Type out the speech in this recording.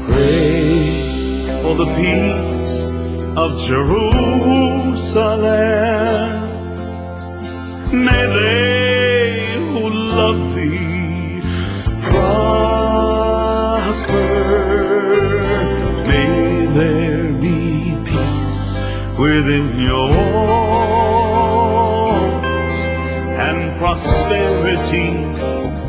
pray for the peace of Jerusalem. May they who love thee prosper. May there be peace within your walls and prosperity